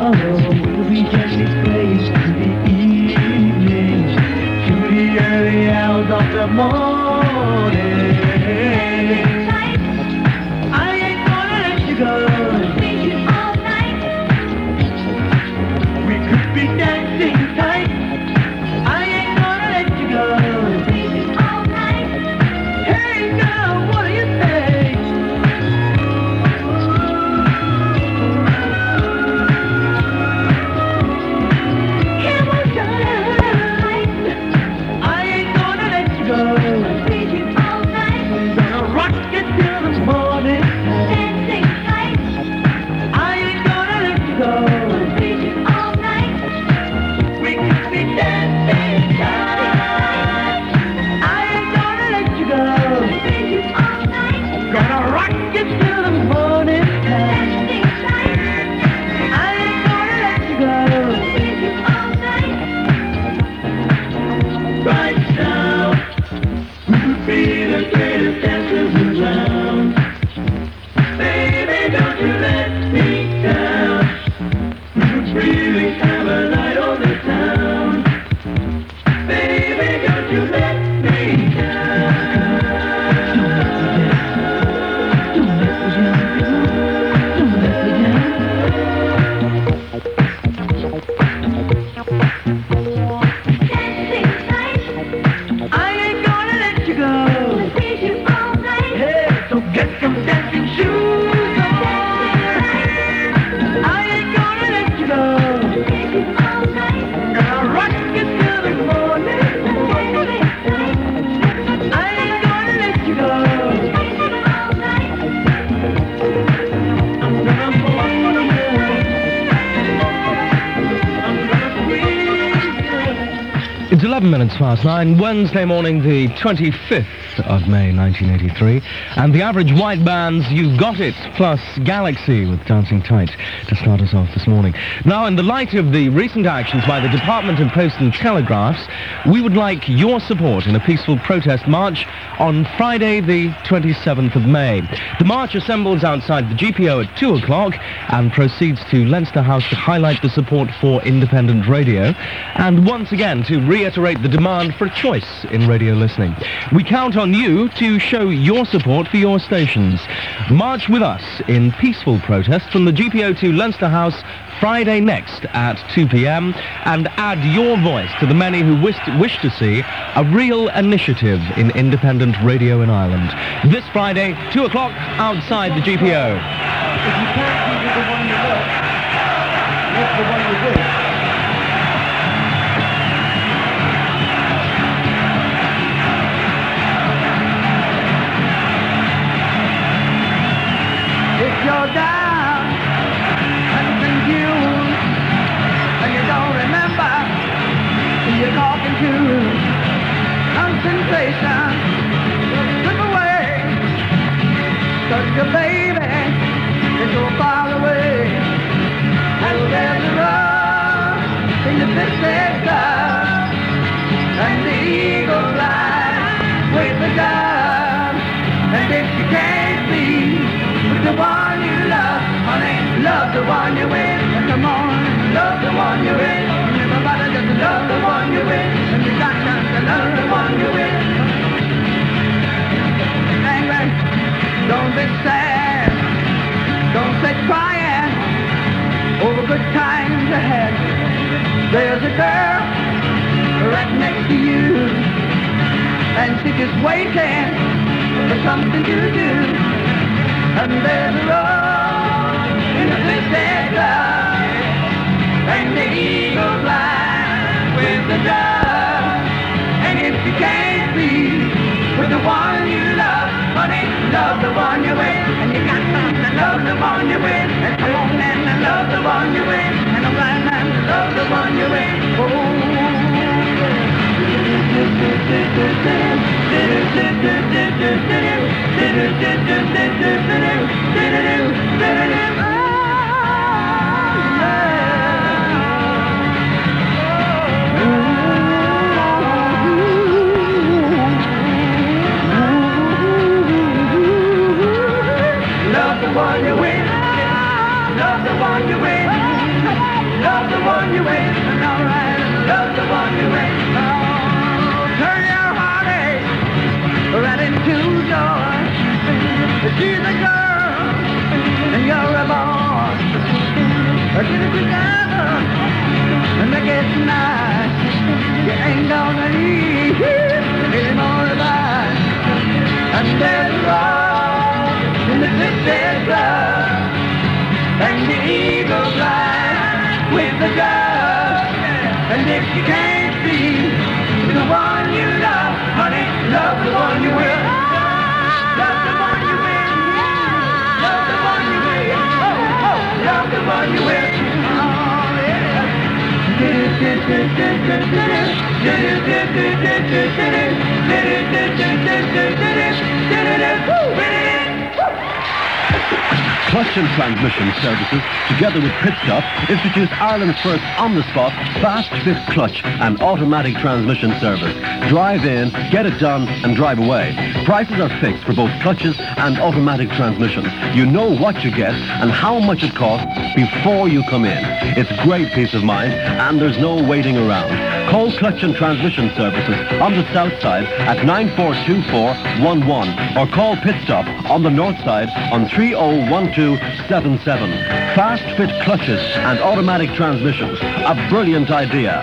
tomorrow will be just a place to the evening, to the early hours of the morning. I ain't gonna let you go. All night. We could be dancing tight. I ain't gonna let you go. All night. Hey girl, what do you say? Here we go. I ain't gonna let you go. All night. Gonna rock it till the morning. Dancing tight. I ain't gonna let you go. All night. We could be dancing tight. I ain't gonna let you go. All night. Gonna rock it till the morning. Dancing tight. I ain't gonna let you go. All night. Right now, we could be the greatest dancers around. Baby, don't you let me down. We could really have a night on the town. Baby, don't you let me down. Don't let me down. Don't let me Dancing tight. I ain't gonna let you go. All night. Hey, so get some dancing shoes on. I ain't gonna let you go. All night. Gonna rock it till the morning. I ain't gonna let you go. All night. I'm gonna pull up on you. I'm gonna squeeze you. It's 11 minutes past 9, Wednesday morning, the 25th of May 1983, and the average white band's You've Got It, plus Galaxy with Dancing Tight to start us off this morning. Now, in the light of the recent actions by the Department of Post and Telegraphs, we would like your support in a peaceful protest march on Friday, the 27th of May. The march assembles outside the GPO at 2 o'clock and proceeds to Leinster House to highlight the support for independent radio and once again to reiterate the demand for choice in radio listening. We count on you to show your support for your stations. March with us in peaceful protest from the GPO to Leinster House Friday next at 2 p.m. and add your voice to the many who wish to see a real initiative in independent radio in Ireland. This Friday, 2 o'clock, outside the GPO. If you can't keep it the one you love, what's the one you wish? If you're down and confused and you don't remember who you're talking to, concentration slip away, 'cause your baby is so far away. And there's a rush in the biscuit dust, and the eagle flies with the dove. And if you can't be with the one you love, honey, love the one you're with. And come on, love the one you're with. And everybody just love the one you're with. And you got to love the one you're with. Angry, don't be sad, don't sit crying over good times ahead. There's a girl right next to you, and she's just waiting for something to do. And there's a road in the twisted cloud, and the eagle flies with the dove. And if you can't be with the one you love, honey, love the one you're with. And you got to love the one you're with. And come on and love the one you're with. And I'm right man, love the one you're with. Oh. Love the one you with. Love the one you with. get it together and make it nice. You ain't gonna need any more advice. And there's love in the twisted blood, and the eagle flies with the dove. And if you can't see the one you love, honey, love the one you will. Love the one you will. Love the one you will. Oh, oh, love the one you will. Clutch and Transmission Services, together with Pit Stop, introduced Ireland's first on-the-spot, fast-fit clutch and automatic transmission service. Drive in, get it done, and drive away. Prices are fixed for both clutches and automatic transmissions. You know what you get and how much it costs before you come in. It's great peace of mind, and there's no waiting around. Call Clutch and Transmission Services on the south side at 942411 or call Pit Stop on the north side on 301277. Fast fit clutches and automatic transmissions. A brilliant idea.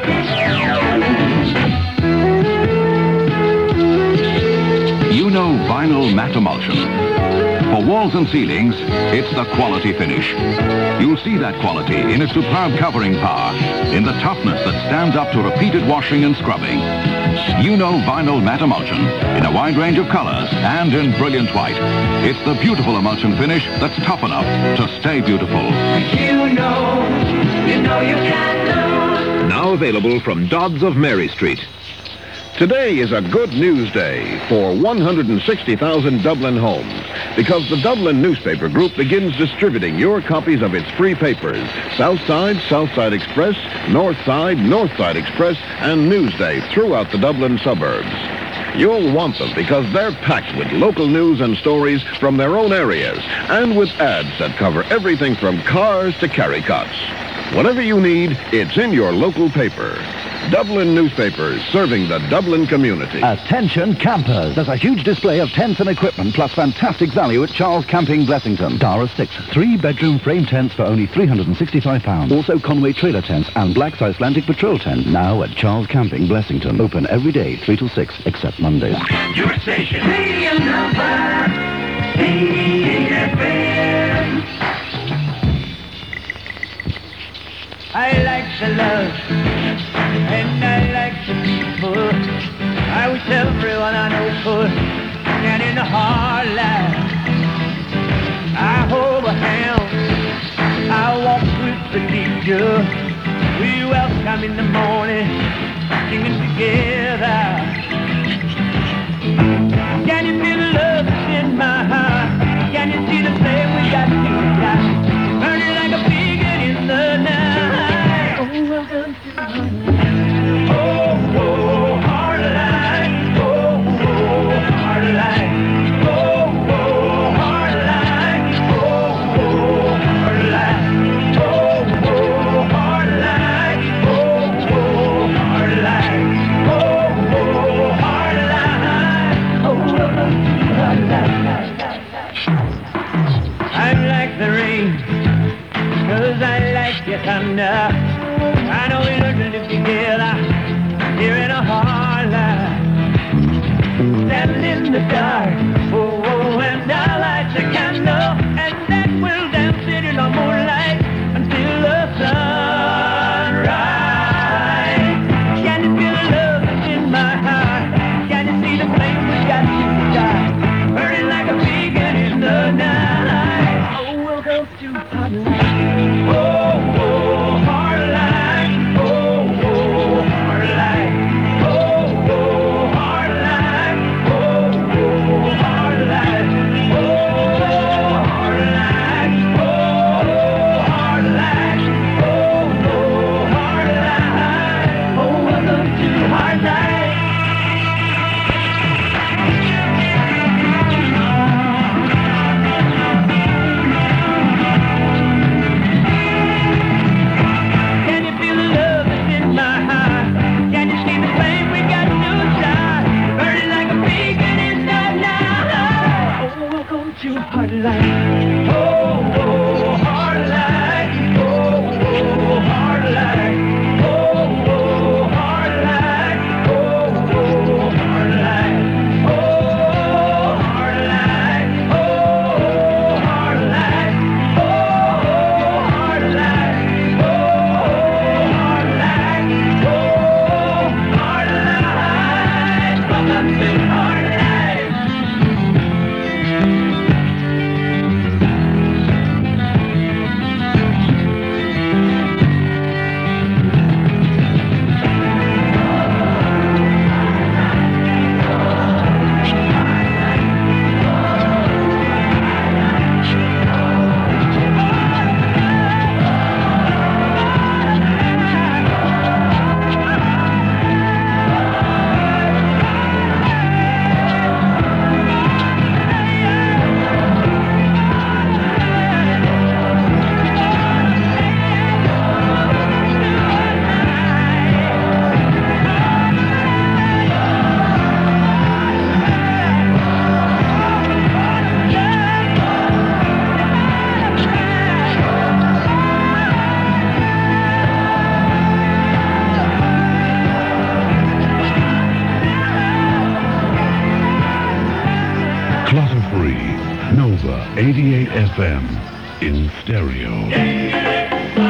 You know vinyl matte emulsion. For walls and ceilings, it's the quality finish. You'll see that quality in its superb covering power, in the toughness that stands up to repeated washing and scrubbing. You know vinyl matte emulsion in a wide range of colors and in brilliant white. It's the beautiful emulsion finish that's tough enough to stay beautiful. You know you can't lose. Now available from Dodds of Mary Street. Today is a good news day for 160,000 Dublin homes because the Dublin Newspaper Group begins distributing your copies of its free papers, Southside, Southside Express, Northside, Northside Express, and Newsday throughout the Dublin suburbs. You'll want them because they're packed with local news and stories from their own areas and with ads that cover everything from cars to carry cots. Whatever you need, it's in your local paper. Dublin Newspapers, serving the Dublin community. Attention campers. There's a huge display of tents and equipment plus fantastic value at Charles Camping Blessington. Dara 6, 3-bedroom frame tents for only £365. Also Conway trailer tents and Black's Icelandic patrol tent. Now at Charles Camping Blessington. Open every day 3 till 6 except Mondays. Your station. Radio number 88 FM. I like the love, and I like the people. I wish everyone I know could, and in the hard life, I hold a hand, I walk with the leader. We welcome in the morning, singing together. Can you feel the love that's in my heart? Can you see the flame we got tonight? Burning like a beacon in the night. Thunder. I know we learned to live together here in a hard life. Standing in the dark, oh, and I light the candle, and that will dance it in the moonlight until the sunrise. Can you feel the love that's in my heart? Can you see the flame we got tonight? Burning like a beacon in the night. Oh, welcome to Paradise. 88 FM in stereo.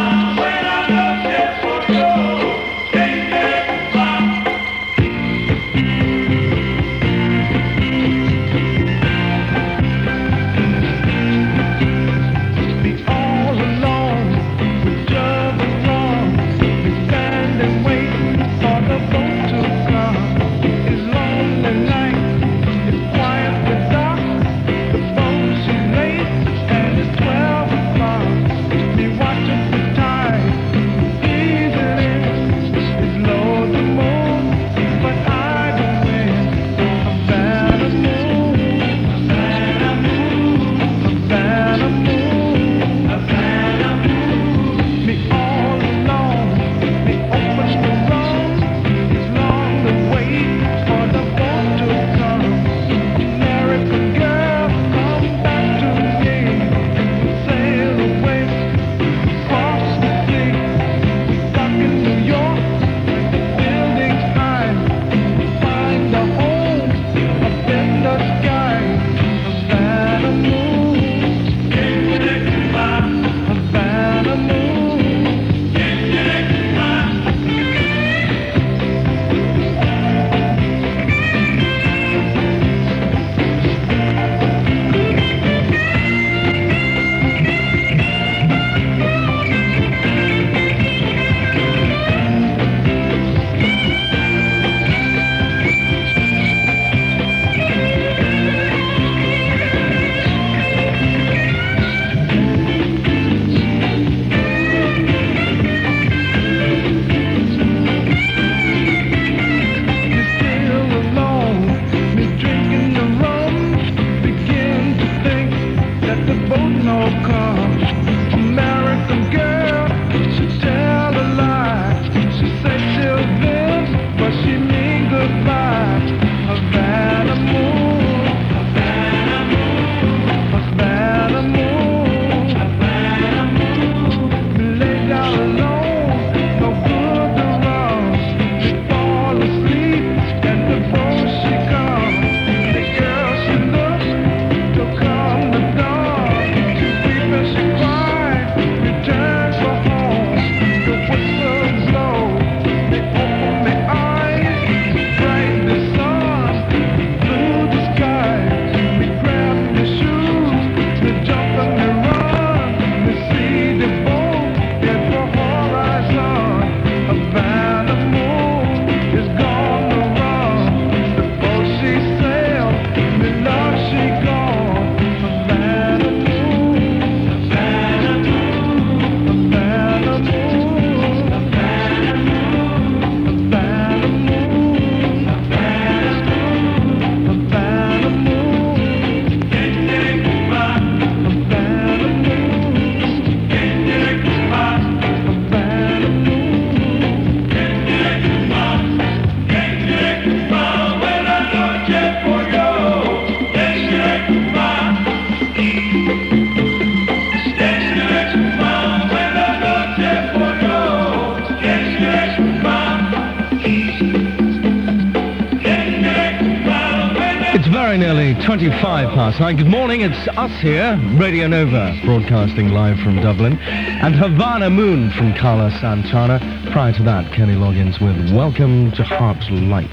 Nearly 25 past 9. Good morning, it's us here, Radio Nova, broadcasting live from Dublin, and Havana Moon from Carla Santana. Prior to that, Kenny Loggins with Welcome to Harp's Lights.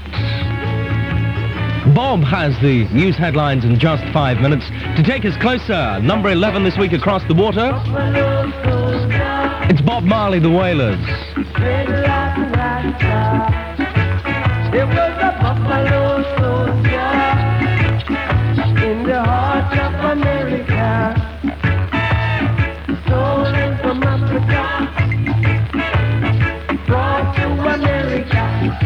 Bob has the news headlines in just 5 minutes. To take us closer, number 11 this week across the water, it's Bob Marley, The Wailers. It was a buffalo soldier in the heart of America, stolen from Africa, brought to America,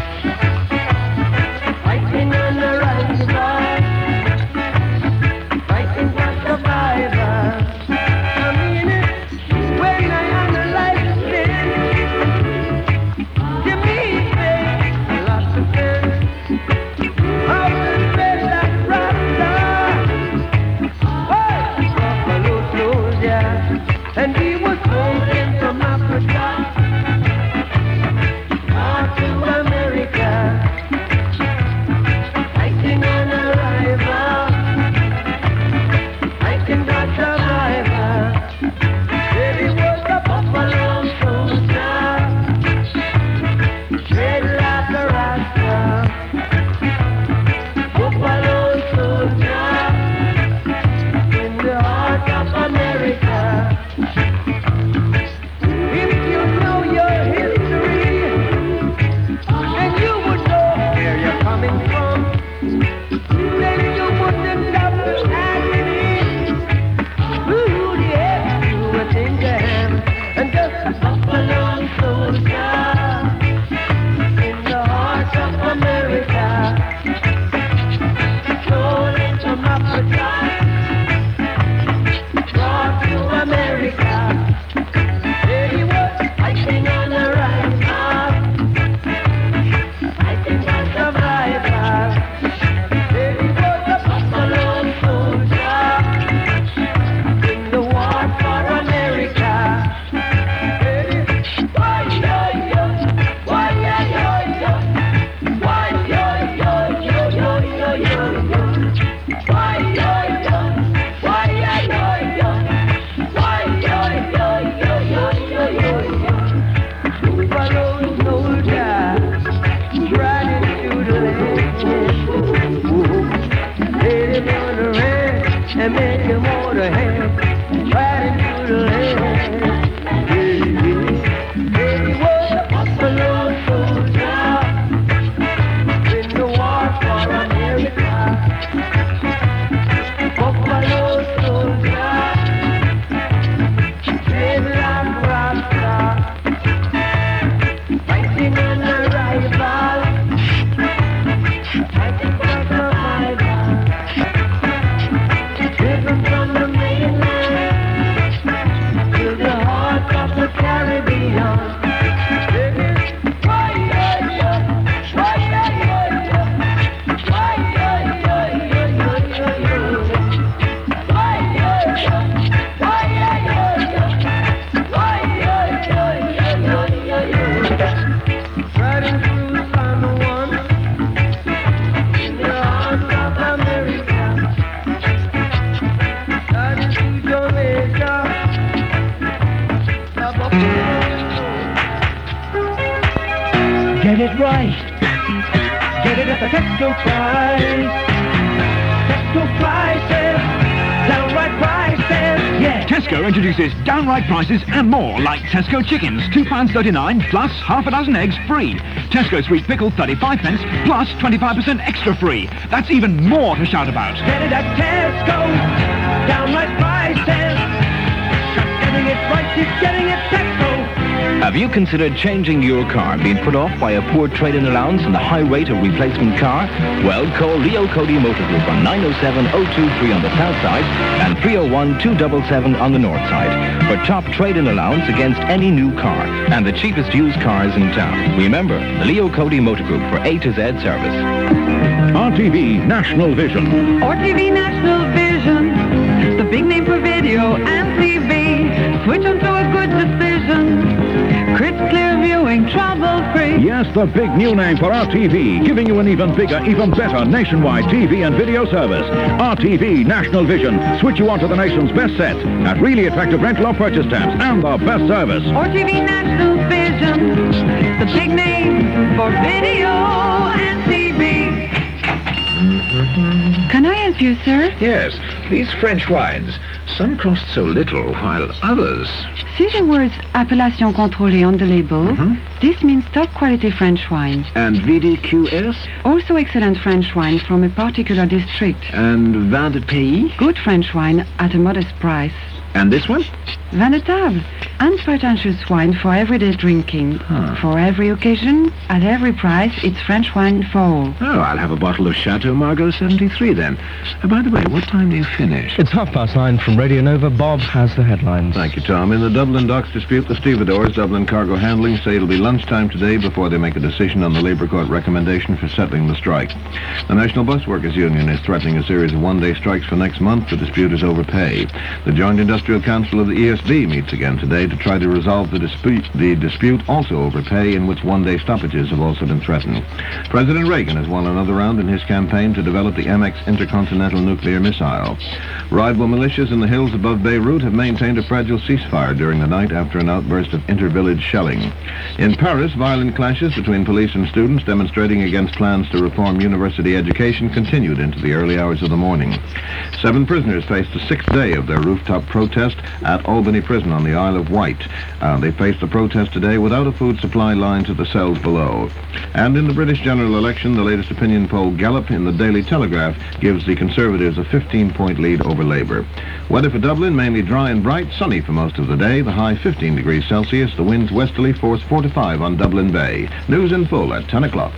fighting on the right side, fighting for survivors. I mean it, when I analyze things, give me a lot of sense. it right. Get it at the Tesco price. Tesco prices, downright prices, yeah. Tesco introduces downright prices and more, like Tesco chickens, £2.39 plus half a dozen eggs free. Tesco sweet pickle, 35 pence plus 25% extra free. That's even more to shout about. Get it at Tesco, downright prices. Just getting it right, she's getting it Tesco. Have you considered changing your car, being put off by a poor trade-in allowance and the high rate of replacement car? Well, call Leo Cody Motor Group on 907-023 on the south side and 301-277 on the north side for top trade-in allowance against any new car and the cheapest used cars in town. Remember, the Leo Cody Motor Group for A to Z service. RTV National Vision. RTV National Vision, the big name for video and TV. Switch on to a good decision. Crisp, clear viewing, trouble-free. Yes, the big new name for RTV, giving you an even bigger, even better nationwide TV and video service. RTV National Vision. Switch you on to the nation's best sets at really attractive rental or purchase terms and the best service. RTV National Vision, the big name for video and TV. Can I help you, sir? Yes, these French wines. Some cost so little, while others... See the words Appellation Contrôlée on the label? This means top quality French wine. And VDQS? Also excellent French wine from a particular district. And Vin de Pays? Good French wine at a modest price. And this one? Vin de Table. Unpretentious wine for everyday drinking. For every occasion, at every price, it's French wine for all. Oh, I'll have a bottle of Chateau Margaux 73 then. By the way, what time do you finish? It's 9:30 from Radio Nova. Bob has the headlines. Thank you, Tom. In the Dublin Docks dispute, the stevedores, Dublin Cargo Handling, say it'll be lunchtime today before they make a decision on the Labour Court recommendation for settling the strike. The National Bus Workers Union is threatening a series of one-day strikes for next month. The dispute is over pay. The Joint Industrial Council of the ESB meets again today to try to resolve the dispute also over pay, in which one-day stoppages have also been threatened. President Reagan has won another round in his campaign to develop the MX intercontinental nuclear missile. Rival militias in the hills above Beirut have maintained a fragile ceasefire during the night after an outburst of inter-village shelling. In Paris, violent clashes between police and students demonstrating against plans to reform university education continued into the early hours of the morning. 7 prisoners faced the 6th day of their rooftop protest at Albany Prison on the Isle of Wight. They faced the protest today without a food supply line to the cells below. And in the British general election, the latest opinion poll Gallup in the Daily Telegraph gives the Conservatives a 15-point lead over Labour. Weather for Dublin, mainly dry and bright, sunny for most of the day, the high 15 degrees Celsius, the winds westerly, force 4 to 5 on Dublin Bay. News in full at 10 o'clock.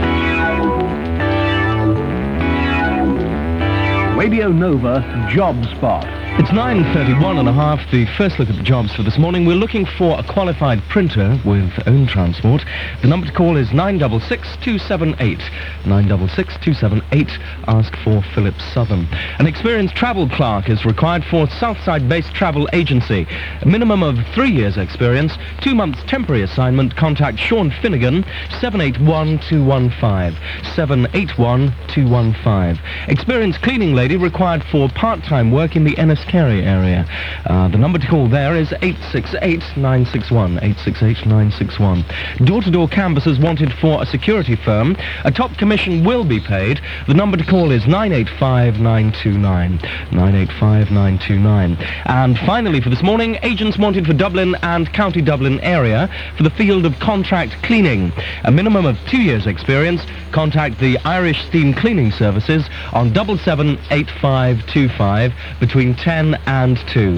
Radio Nova Job Spot. It's 9:31 and a half. The first look at the jobs for this morning. We're looking for a qualified printer with own transport. The number to call is 966-278. 966-278. Ask for Philip Southern. An experienced travel clerk is required for Southside-based travel agency. A minimum of 3 years experience, 2 months temporary assignment. Contact Sean Finnegan, 781-215. 781-215. Experienced cleaning lady required for part-time work in the Enniskerry area. The number to call there is 868-961. 868-961. Door-to-door canvassers wanted for a security firm. A top commission will be paid. The number to call is 985-929. 985-929. And finally for this morning, agents wanted for Dublin and County Dublin area for the field of contract cleaning. A minimum of 2 years experience. Contact the Irish Steam Cleaning Services on 778525 between 10 and 2.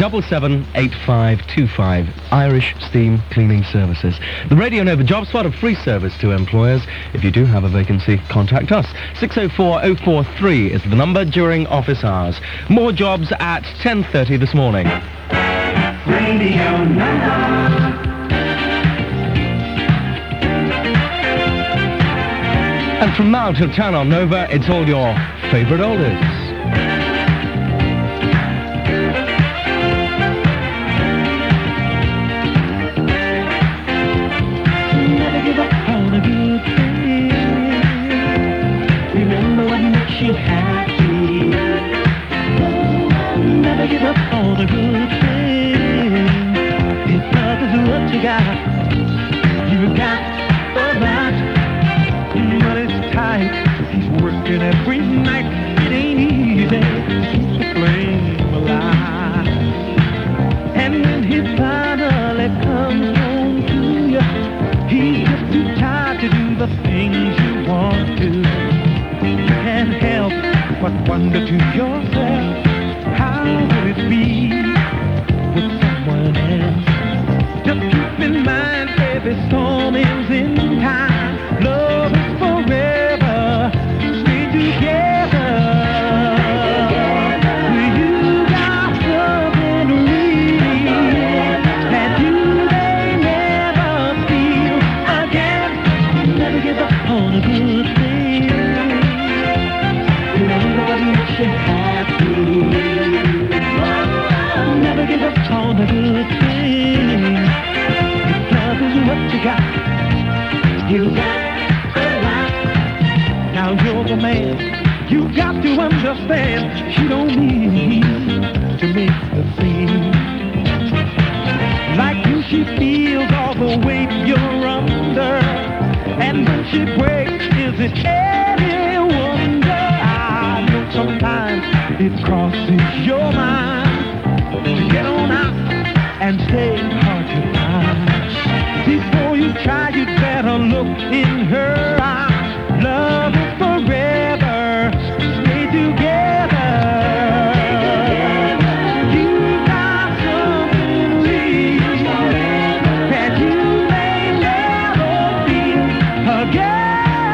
778525, Irish Steam Cleaning Services. The Radio Nova Job Spot, a free service to employers. If you do have a vacancy, contact us. 604-043 is the number during office hours. More jobs at 10:30 this morning. Radio Nova. And from now till 10 on Nova, it's all your favourite oldies. Never give up on the good things. Remember what makes you happy. Never give up on the good things. If love is what you got the right every night. It ain't easy to keep the flame alive. And when he finally comes home to you, he's just too tired to do the things you want to. You can't help but wonder to yourself, how would it be with someone else? Just keep in mind, every storm ends in time. Love is forever. Stay together. You got something real that you may never feel again. Never give up on a good thing. You know what makes you happy. Never give up on a good thing. Love is what you got. You got a lot. Now you're the man. You got to understand. She don't need to make the scene. Like you, she feels all the weight you're under. And when she breaks, is it any wonder? I know sometimes it crosses your mind to get on out and stay hard to find. Before you try, you'd better look in her eyes. Love is forever. Stay together. You got something real that you may never feel again.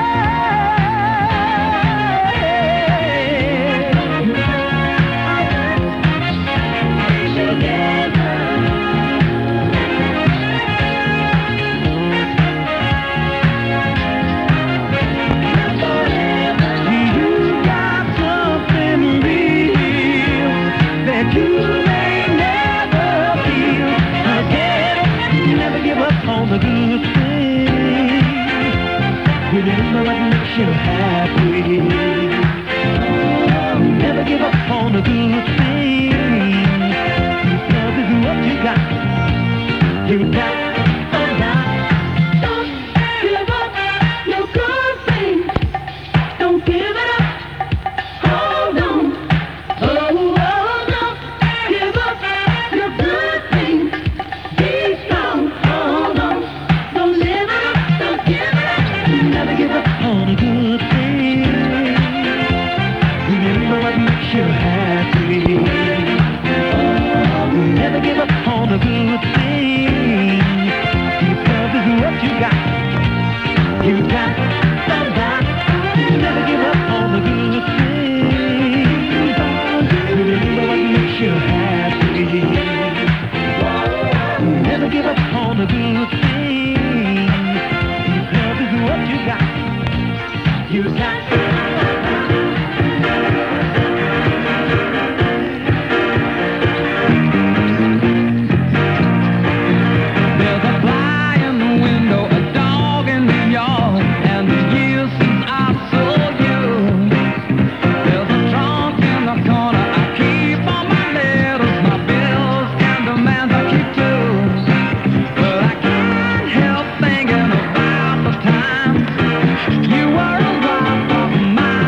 The good thing. Remember what makes you happy. Never give up on the good thing. Love is what you got. You got a lot. Don't give up your good thing. Don't give it up. Hold on. Oh, don't give up your good thing. Be strong. Hold on. Don't live it up. Don't give it up. Never give up on a good thing. Remember what makes you happy. Never give up on a good thing. If love is what you got, you got a lot. Never give up on a good thing. Remember what makes you happy. Never give up on a good thing. If love is what you got, you got. There's a fly in the window, a dog in the yard, and the years since I saw you. There's a trunk in the corner, I keep all my letters, my bills, and demands I keep too. But I can't help thinking about the time you were a wife of mine.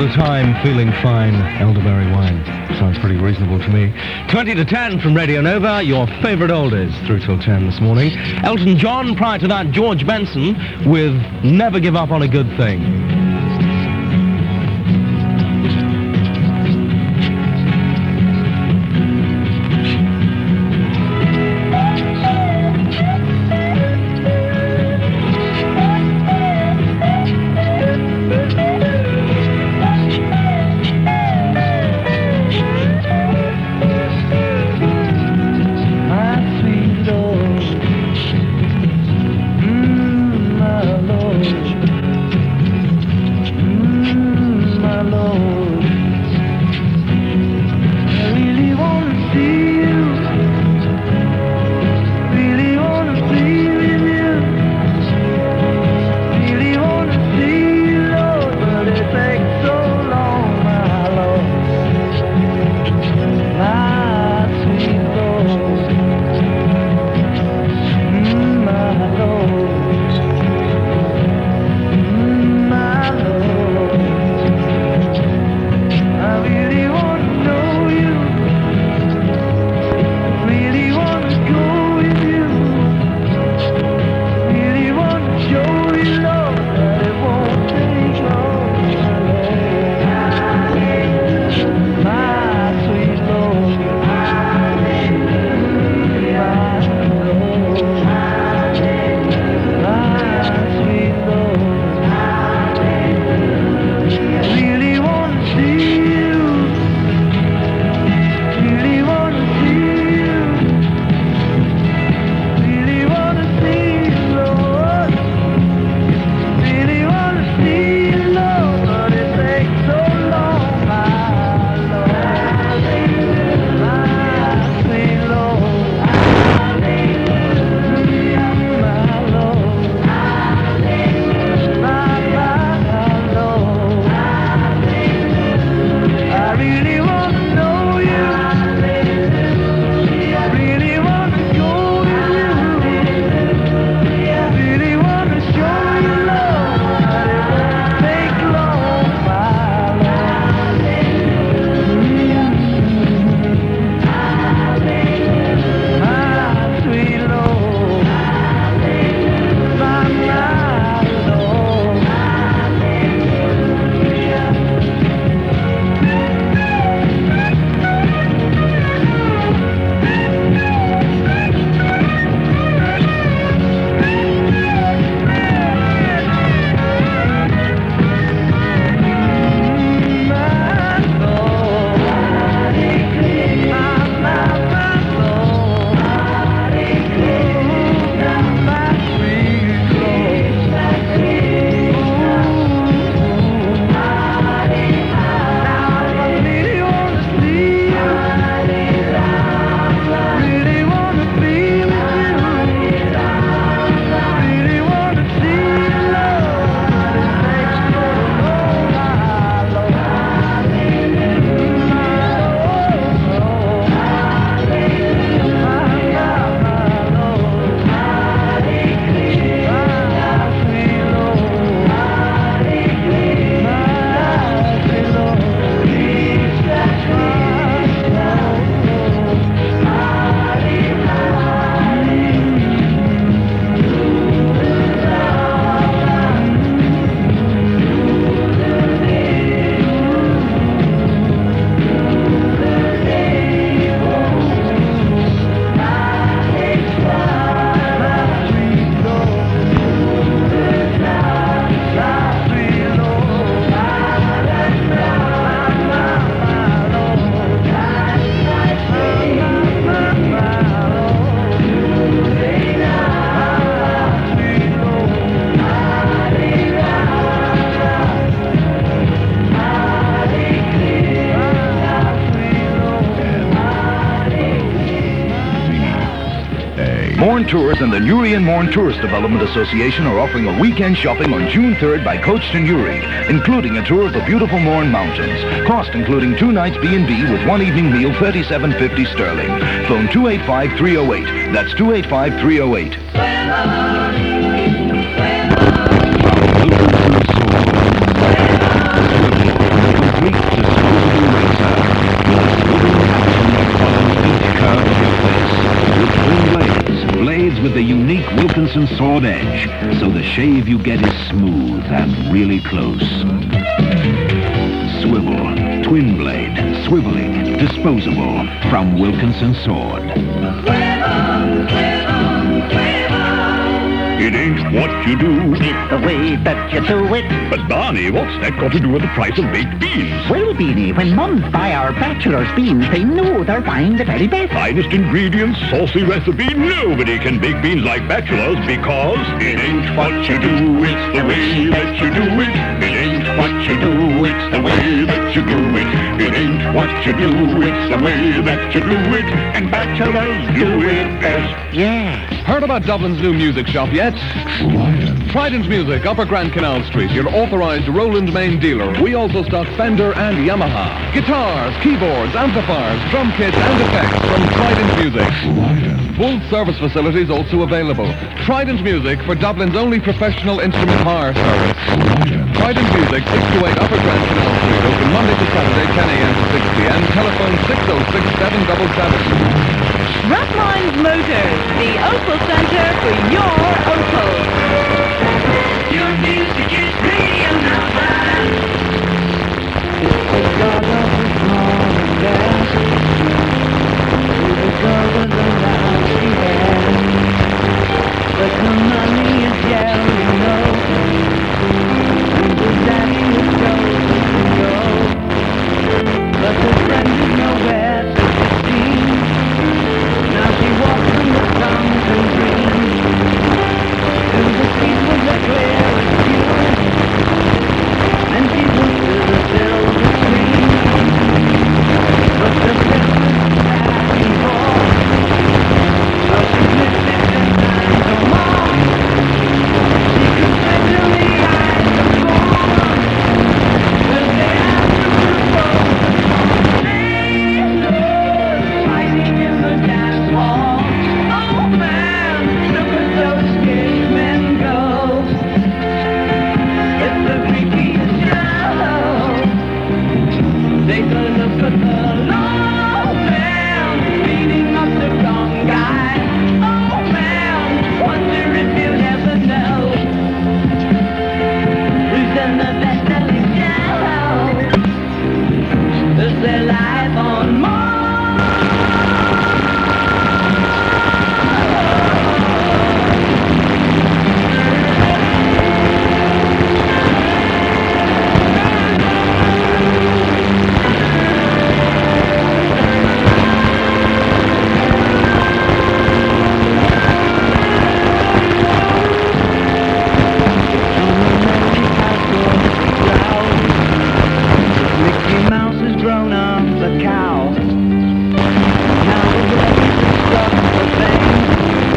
the time, feeling fine, elderberry wine. Sounds pretty reasonable to me. 20 to 10 from Radio Nova, your favourite oldies, through till 10 this morning. Elton John, prior to that, George Benson, with Never Give Up on a Good Thing. Mourne Tours and the Newry and Mourne Tourist Development Association are offering a weekend shopping on June 3rd by coach to Newry, including a tour of the beautiful Mourne Mountains. Cost including 2 nights B&B with 1 evening meal, $37.50 sterling. Phone 285-308. That's 285-308. Wilkinson Sword Edge, so the shave you get is smooth and really close. Swivel, twin blade, swiveling, disposable, from Wilkinson Sword. It ain't what you do, it's the way that you do it. But Barney, what's that got to do with the price of baked beans? Well, Beanie, when mums buy our bachelor's beans, they know they're buying the very best. Finest ingredients, saucy recipe, nobody can bake beans like bachelors because it ain't what you do, it's the way that you do it. It ain't what you do, it's the way that you do it. It ain't what you do, it's the way that you do it. And bachelors do it best. Yeah. Heard about Dublin's new music shop yet? Trident Music, Upper Grand Canal Street, your authorized Roland Main dealer. We also stock Fender and Yamaha. Guitars, keyboards, amplifiers, drum kits and effects from Trident Music. Full service facilities also available. Trident Music for Dublin's only professional instrument hire service. Trident Music, 6 to 8 Upper Grand Canal Street, open Monday to Saturday, 10 a.m. to 6 p.m. Telephone 606-777. Rathmines Motors, the Opel Centre for your Opel. Your music is radio number. It's the God of the small and best. The God of the lousy hand. But the money is yellow, no. And the daddy is going to go. But the friend is nowhere to be seen. Now she walks in the fountain green. To the streets with the clear as pure. And she looks to the silver screen. But the silver is passing for. So she lifts it and times no more. She can slip to the eyes of four. Will they have to perform? Fighting in the dance hall. Oh man, look at those cavemen go. It's the freakiest show. Take a look at the long man beating up the wrong guy. Oh man, wonder if you'll ever know who's in the best-selling show. Is their life on Mars? Mickey Mouse has grown up a cow. Now the race is stuck for fame.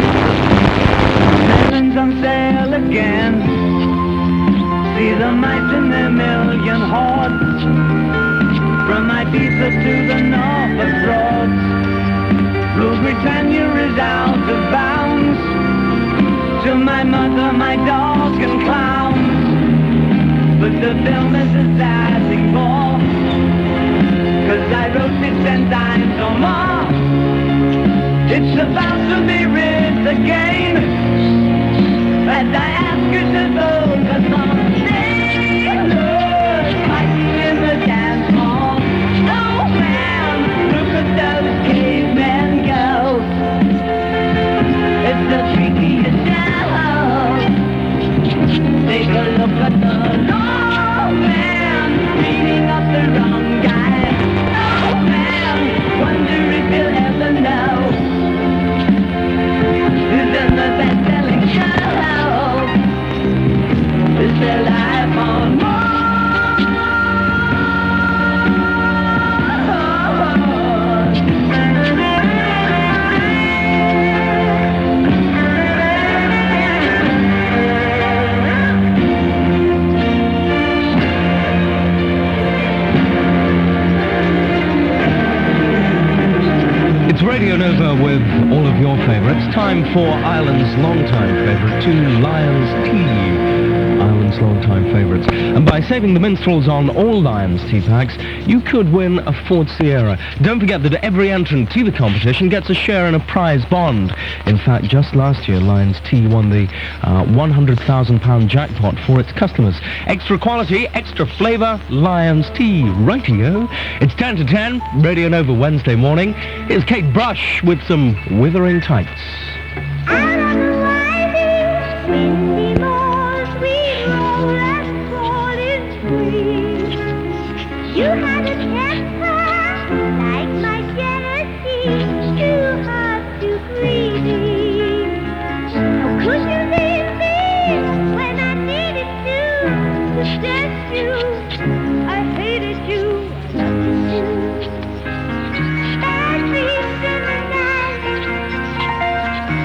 Melons on sale again. See the mice in their million hordes. From Ibiza to the Norfolk Broads. Rule Britannia is out of bounds. To my mother, my dog and clowns. But the film is a sad thing for. 'Cause I wrote it 10 times or more. It's about to be written again. And I ask you to vote for some sailors fighting in the dance hall. Oh man, look at those cavemen go. It's the freakiest show. Take a look at the long man beating up the wrong guy. Oh man, wonder if you'll ever know who's in the best-selling show. Is their life on Mars? It's Radio Nova with all of your favourites. Time for Ireland's long-time favourite, 2 Lions Tea. Ireland's long-time favourites. And by saving the minstrels on all Lions tea packs, you could win a Ford Sierra. Don't forget that every entrant to the competition gets a share in a prize bond. In fact, just last year, Lions Tea won the £100,000 jackpot for its customers. Extra quality, extra flavour, Lions Tea. Rightio. It's 10 to 10, Radio Nova Wednesday morning. Here's Kate Brush with some Withering Tights. You had a temper like my jealousy, too hard to breathe. How could you leave me when I needed to possess you? I hated you, loved you too. Bad dreams in the night,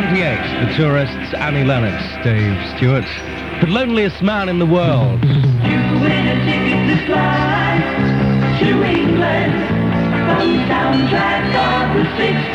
78, the tourists, Annie Lennox, Dave Stewart. The loneliest man in the world. You win a ticket to fly to England from the soundtrack of the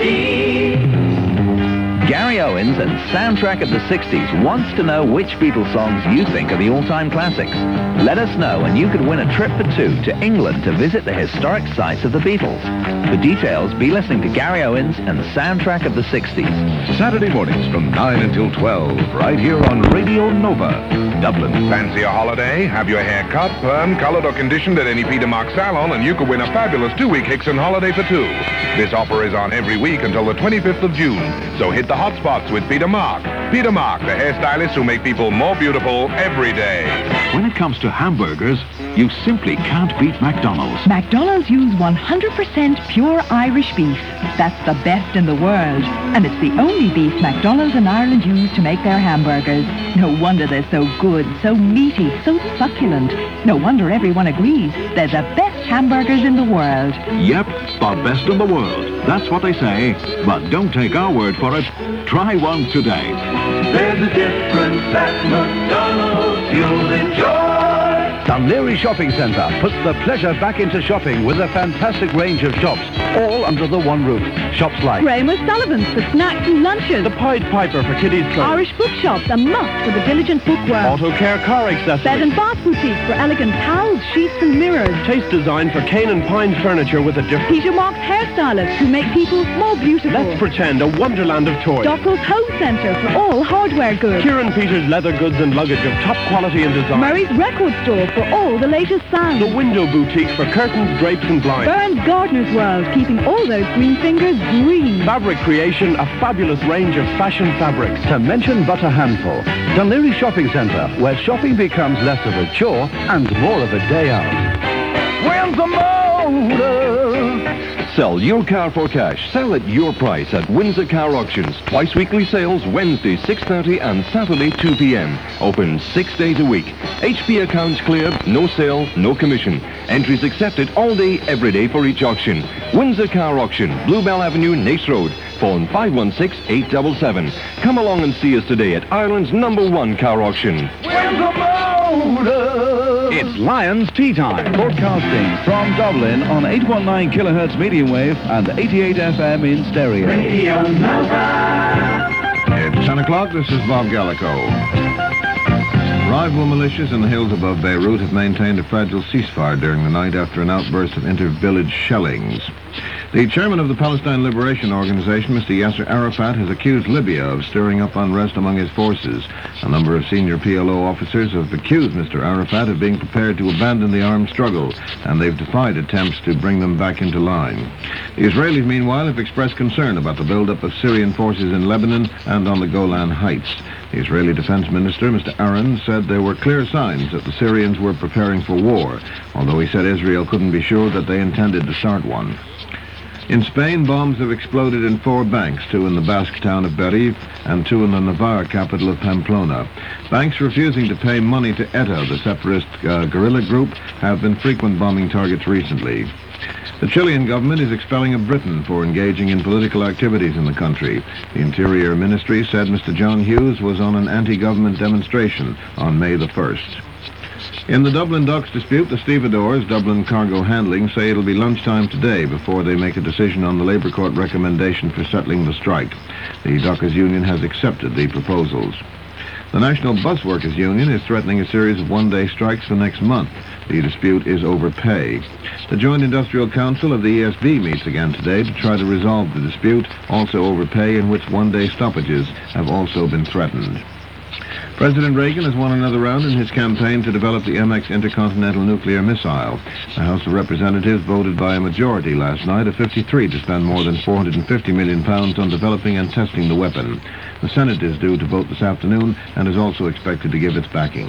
60s. Gary Owens and Soundtrack of the 60s wants to know which Beatles songs you think are the all-time classics. Let us know and you could win a trip for two to England to visit the historic sites of the Beatles. For details, be listening to Gary Owens and the Soundtrack of the 60s. Saturday mornings from 9 until 12, right here on Radio Nova, Dublin. Fancy a holiday? Have your hair cut, perm, colored or conditioned at any Peter Mark salon and you could win a fabulous 2-week Hickson holiday for two. This offer is on every week until the 25th of June, so hit the hot spots with Peter Mark. Peter Mark, the hairstylist who make people more beautiful every day. When it comes to hamburgers, you simply can't beat McDonald's. McDonald's use 100% pure Irish beef. That's the best in the world. And it's the only beef McDonald's in Ireland use to make their hamburgers. No wonder they're so good, so meaty, so succulent. No wonder everyone agrees they're the best hamburgers in the world. Yep, the best in the world. That's what they say. But don't take our word for it. Try one today. There's a difference at McDonald's you'll enjoy. Dunleary Shopping Centre puts the pleasure back into shopping with a fantastic range of shops, all under the one roof. Shops like Graham O'Sullivan's for snacks and lunches. The Pied Piper for kiddies' clothes. Irish bookshops, a must for the diligent bookworm. Auto Care car accessories. Bed and bath boutique for elegant towels, sheets and mirrors. Taste design for Cane and Pine furniture with a different... Peter Marks hairstylists who make people more beautiful. Let's pretend a wonderland of toys. Dockles Home Centre for all hardware goods. Kieran Peters leather goods and luggage of top quality and design. Murray's Record Store for all the latest sounds. The Window Boutique for curtains, drapes and blinds. Burns Gardener's World, keeping all those green fingers green. Fabric Creation, a fabulous range of fashion fabrics. To mention but a handful. Dunleary Shopping Centre, where shopping becomes less of a chore and more of a day out. Where's the motor? Sell your car for cash. Sell at your price at Windsor Car Auctions. Twice weekly sales, Wednesday 6:30 and Saturday 2 p.m. Open 6 days a week. HP accounts cleared, no sale, no commission. Entries accepted all day, every day for each auction. Windsor Car Auction, Bluebell Avenue, Nace Road. Phone 516-877. Come along and see us today at Ireland's #1 car auction. Where's the motor? It's Lions Tea Time, broadcasting from Dublin on 819 kilohertz medium wave and 88 FM in stereo. Radio Nova. It's 10 o'clock. This is Bob Gallico. Rival militias in the hills above Beirut have maintained a fragile ceasefire during the night after an outburst of inter-village shellings. The chairman of the Palestine Liberation Organization, Mr. Yasser Arafat, has accused Libya of stirring up unrest among his forces. A number of senior PLO officers have accused Mr. Arafat of being prepared to abandon the armed struggle, and they've defied attempts to bring them back into line. The Israelis, meanwhile, have expressed concern about the buildup of Syrian forces in Lebanon and on the Golan Heights. The Israeli Defense Minister, Mr. Aaron, said there were clear signs that the Syrians were preparing for war, although he said Israel couldn't be sure that they intended to start one. In Spain, bombs have exploded in 4 banks, 2 in the Basque town of Berif and 2 in the Navarre capital of Pamplona. Banks refusing to pay money to ETA, the separatist guerrilla group, have been frequent bombing targets recently. The Chilean government is expelling Britain for engaging in political activities in the country. The Interior Ministry said Mr. John Hughes was on an anti-government demonstration on May the 1st. In the Dublin Docks dispute, the stevedores, Dublin Cargo Handling, say it'll be lunchtime today before they make a decision on the Labour Court recommendation for settling the strike. The Dockers Union has accepted the proposals. The National Bus Workers Union is threatening a series of one-day strikes for next month. The dispute is over pay. The Joint Industrial Council of the ESB meets again today to try to resolve the dispute, also over pay, in which one-day stoppages have also been threatened. President Reagan has won another round in his campaign to develop the MX intercontinental nuclear missile. The House of Representatives voted by a majority last night of 53 to spend more than £450 million on developing and testing the weapon. The Senate is due to vote this afternoon and is also expected to give its backing.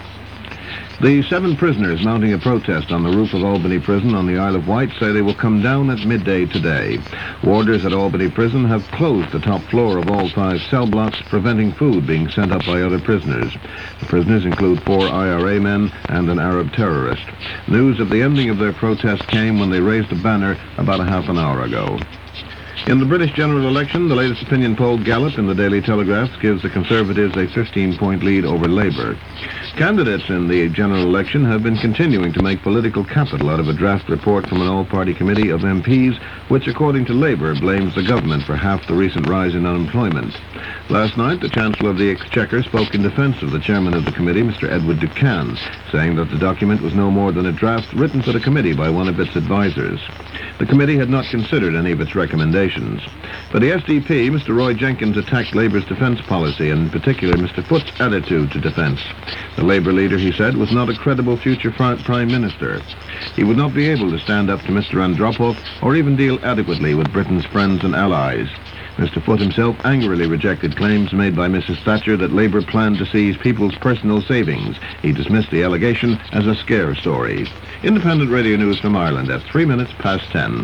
The 7 prisoners mounting a protest on the roof of Albany Prison on the Isle of Wight say they will come down at midday today. Warders at Albany Prison have closed the top floor of all 5 cell blocks, preventing food being sent up by other prisoners. The prisoners include 4 IRA men and an Arab terrorist. News of the ending of their protest came when they raised a banner about a half an hour ago. In the British general election, the latest opinion poll Gallup in the Daily Telegraph gives the Conservatives a 15-point lead over Labour. Candidates in the general election have been continuing to make political capital out of a draft report from an all-party committee of MPs, which, according to Labour, blames the government for half the recent rise in unemployment. Last night, the Chancellor of the Exchequer spoke in defence of the chairman of the committee, Mr. Edward Ducan, saying that the document was no more than a draft written for the committee by one of its advisers. The committee had not considered any of its recommendations. For the SDP, Mr. Roy Jenkins attacked Labour's defence policy, and in particular Mr. Foot's attitude to defence. The Labour leader, he said, was not a credible future Prime Minister. He would not be able to stand up to Mr. Andropov or even deal adequately with Britain's friends and allies. Mr. Foot himself angrily rejected claims made by Mrs. Thatcher that Labour planned to seize people's personal savings. He dismissed the allegation as a scare story. Independent Radio News from Ireland at 3 minutes past 10.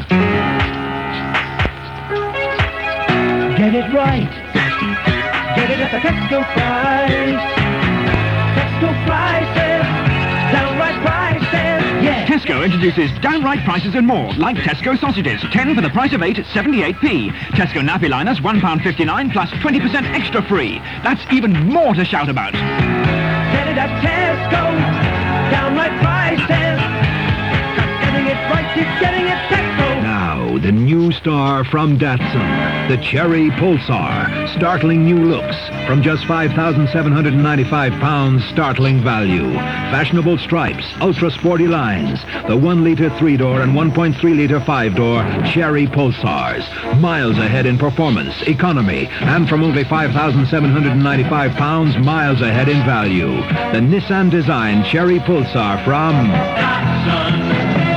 Get it right. Get it at the Tesco price. Tesco prices. Downright prices. Yeah. Tesco introduces downright prices and more, like Tesco sausages, 10 for the price of 8 at 78p. Tesco nappy liners, £1.59 plus 20% extra free. That's even more to shout about. Get it at Tesco. Downright prices. Getting it right, you're getting it Tesco. Now, the new star from Datsun, the Cherry Pulsar. Startling new looks. From just £5,795, startling value. Fashionable stripes, ultra-sporty lines. The 1-litre 3-door and 1.3-litre 5-door Cherry Pulsars. Miles ahead in performance, economy, and from only £5,795, miles ahead in value. The Nissan-designed Cherry Pulsar from Datsun.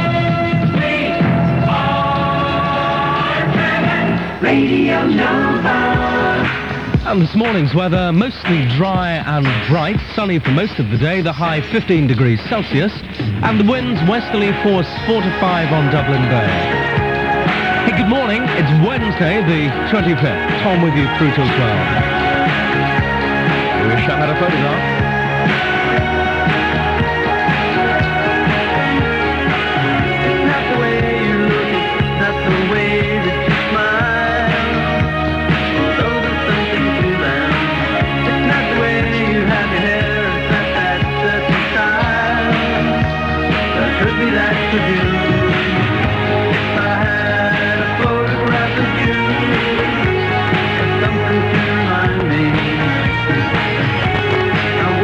Radio Nova. And this morning's weather, mostly dry and bright, sunny for most of the day, the high 15 degrees Celsius, and the winds westerly force 4 to 5 on Dublin Bay. Hey, good morning, it's Wednesday, the 25th. Tom with you through till 12. I wish I had a photograph. I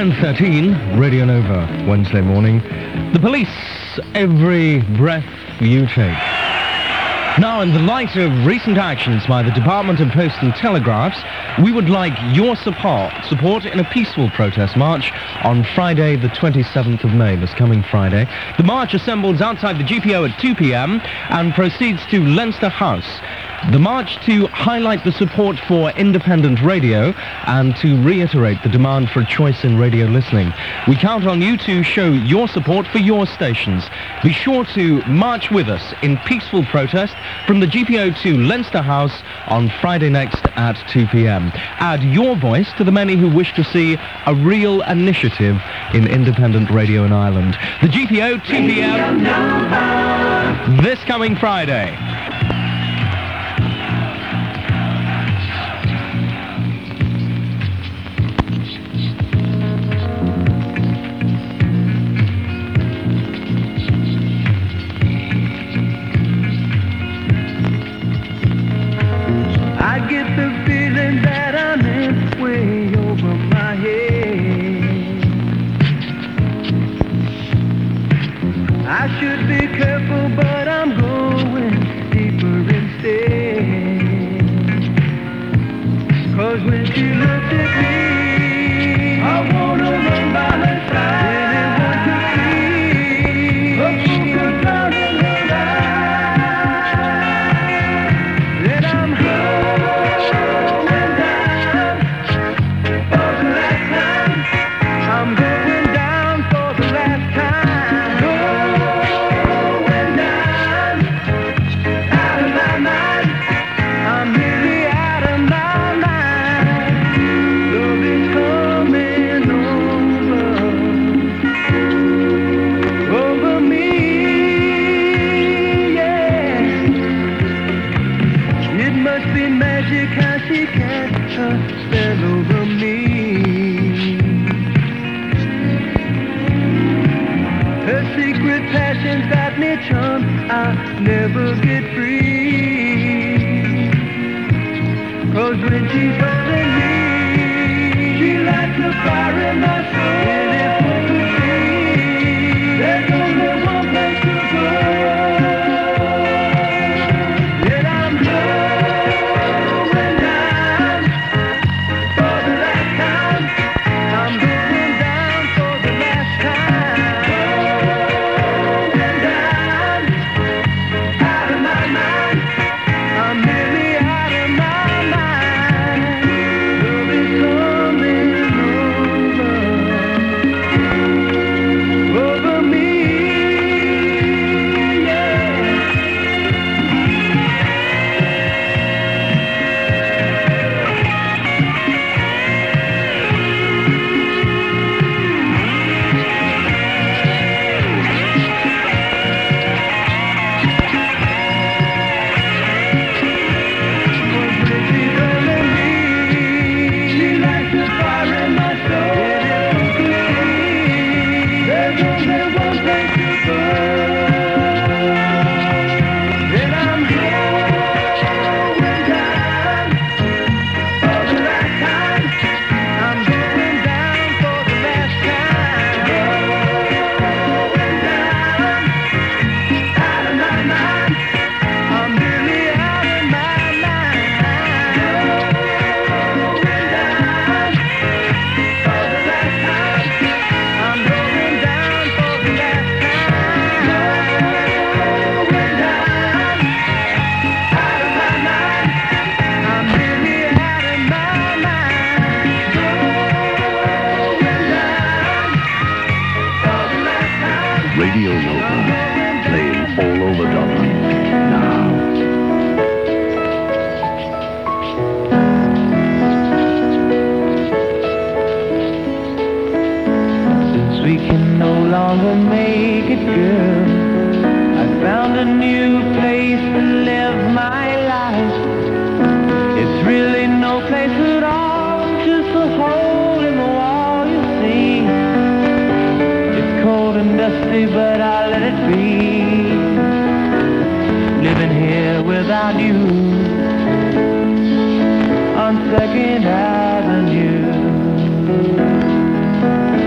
9:13, Radio Nova, Wednesday morning. The police, every breath you take. Now, in the light of recent actions by the Department of Post and Telegraphs, we would like your support in a peaceful protest march on Friday, the 27th of May, this coming Friday. The march assembles outside the GPO at 2 p.m. and proceeds to Leinster House. The march to highlight the support for independent radio and to reiterate the demand for choice in radio listening. We count on you to show your support for your stations. Be sure to march with us in peaceful protest from the GPO to Leinster House on Friday next at 2 p.m. Add your voice to the many who wish to see a real initiative in independent radio in Ireland. The GPO, 2 p.m. this coming Friday. I get the feeling that I'm in way over my head. I should be careful, but I'm going deeper instead. 'Cause when she looked at me, I wanna run by her side. Spell over me. Her secret passion's got me charmed. I'll never get free. 'Cause when she's holding me, she lights a fire in my soul. And if we could see, there's only one place to go. And I'm Radio Nova, playing all over Dublin now. Since we can no longer make it good, I found a new place to live my life. It's really no place at all, just a hole in the wall, you see. It's cold and dusty, but I'll let it be. Living here without you on Second Avenue.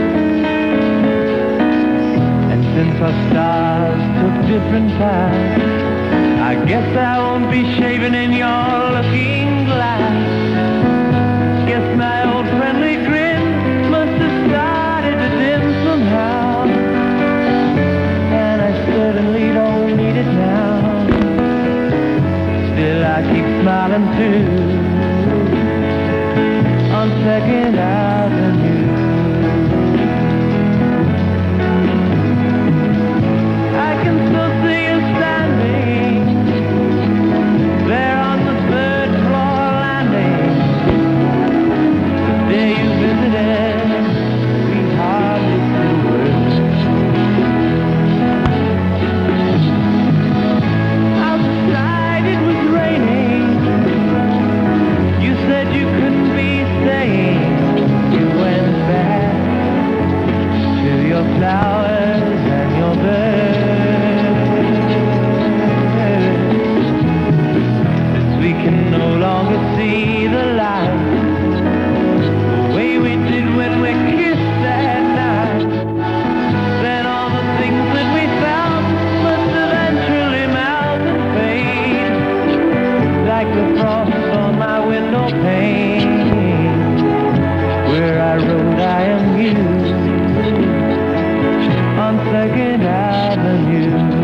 guess our stars took different paths. I guess I won't be shaving in your looking glass. Guess my old friendly grin must have started to dim somehow. And I certainly don't need it now. Still I keep smiling too on Second Avenue. I can still see you standing there on the third floor landing. The day you visited, we hardly said a word. Outside it was raining. You said you couldn't be staying. You went back to your flowers and your birds. Since we can no longer see the light the way we did when we kissed that night, then all the things that we felt must eventually melt and fade, like the frost on my window pane, where I wrote I am you on Second Avenue.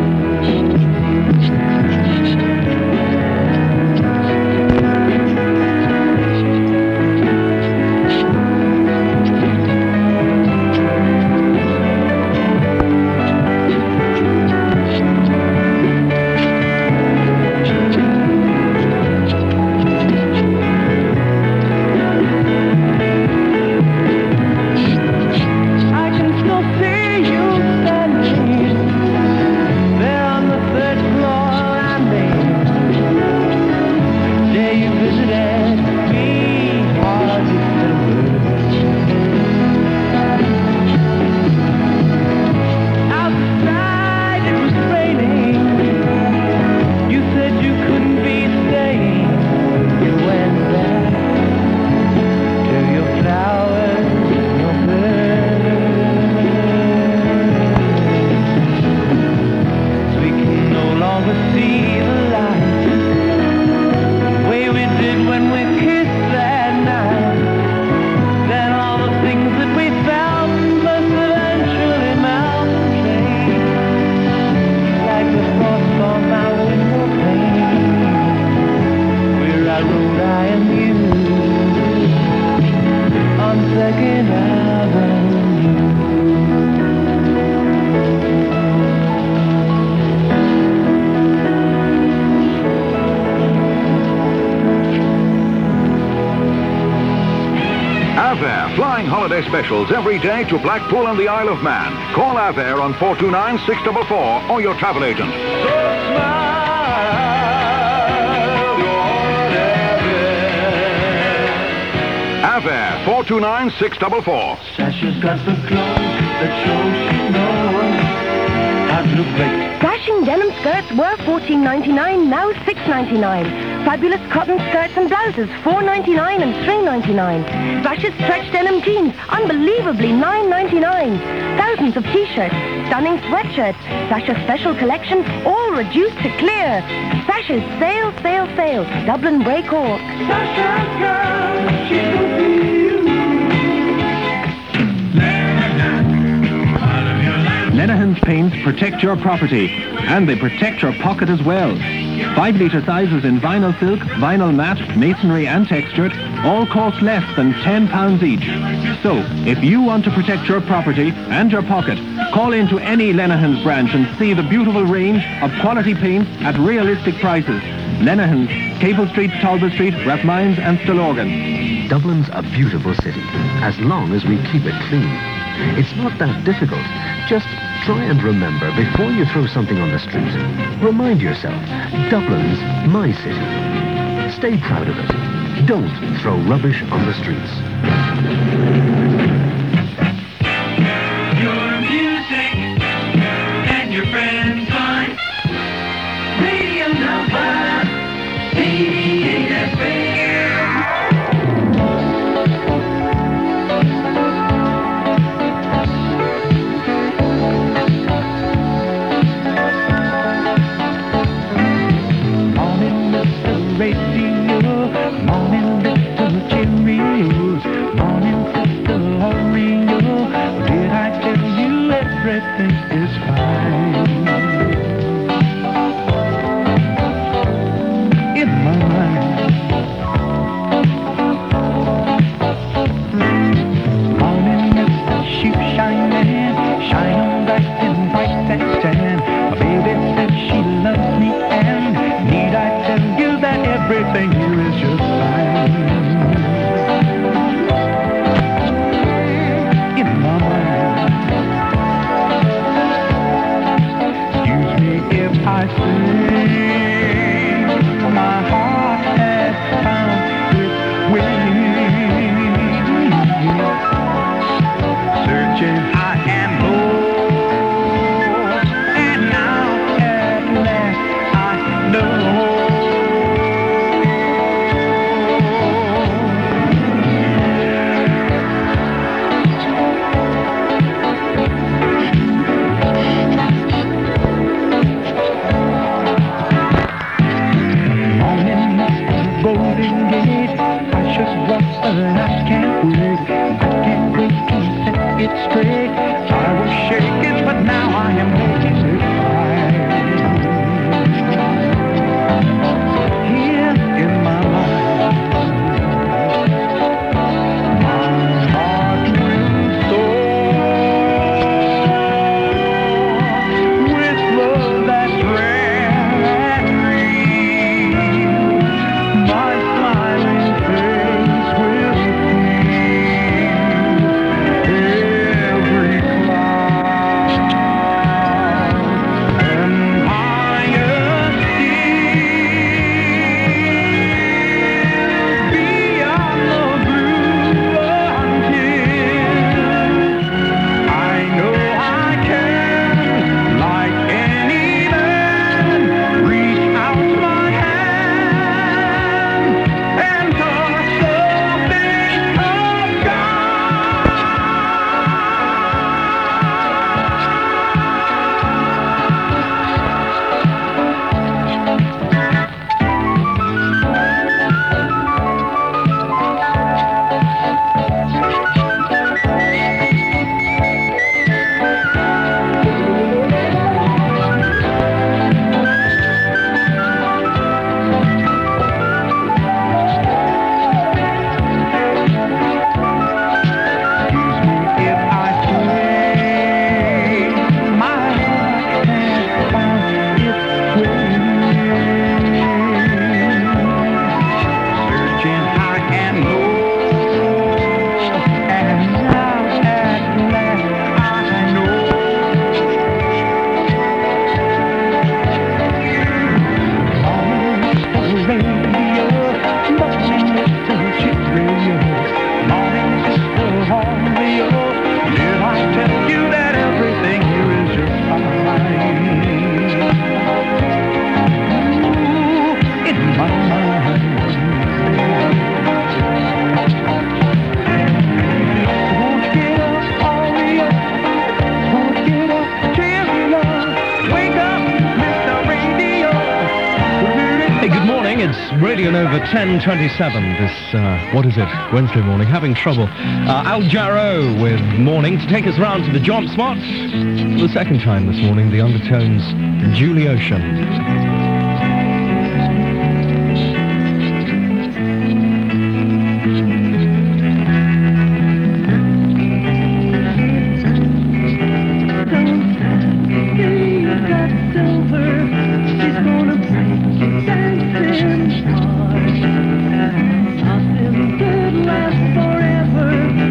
I can still see you standing there on the third floor landing. The day you visited me, hardly said a word. Outside it was raining. You said you couldn't be staying. You went back to your flowers and your birds. We can no longer see the light the way we did when we kissed that night. Then all the things that we felt must eventually melt and fade, like the frost on my window pane, where I wrote I am you on Second Avenue. Avair flying holiday specials every day to Blackpool and the Isle of Man. Call Avair on 429-644 or your travel agent. Avair 429-644. Sasha's got the clothes that show she knows how to look great. Dashing denim skirts were $14.99, now $6.99. Fabulous cotton skirts and blouses, $4.99 and $3.99. Sash's stretch denim jeans, unbelievably $9.99. Thousands of t-shirts, stunning sweatshirts, Sasha's special collection, all reduced to clear. Sasha's sale, sale, sale. Dublin Bray Cork. Sasha's girl, she can see you. Lenahan's paints protect your property, and they protect your pocket as well. 5-litre sizes in vinyl silk, vinyl matte, masonry and textured all cost less than £10 each. So, if you want to protect your property and your pocket, call into any Lenahan's branch and see the beautiful range of quality paints at realistic prices. Lenahan's, Cable Street, Talbot Street, Rathmines and Stillorgan. Dublin's a beautiful city, as long as we keep it clean. It's not that difficult. Just try and remember before you throw something on the street. Remind yourself, Dublin's my city. Stay proud of it. Don't throw rubbish on the streets. Your music and your friends on Radio Nova 88 FM. that I can't wait to set it straight. I was shaking, but now I am making it right. Here in my mind, my heart will soar with love that's rare and real. My smiling face will feel every cloud and higher still beyond the blue until I know I can, like any man, reach out my hand and touch the face of if I sway, my heart has found its way. Searching high and low, and now at last I know. Longing for radio, morning little chick radio, morning sister on the old. Did I tell you that everything here is just fine? Ooh, in my mind. Won't get up, hurry up. Won't get up, cheery up. Wake up, Mr. Radio. Hey, good morning. It's Radio Nova 10:27. This, what is it? Wednesday morning. Having trouble. Al Jarreau with Morning to take us round to the job spot. For the second time this morning, the Undertones, Julie Ocean. She's gonna break your dancing heart. Nothing could last forever.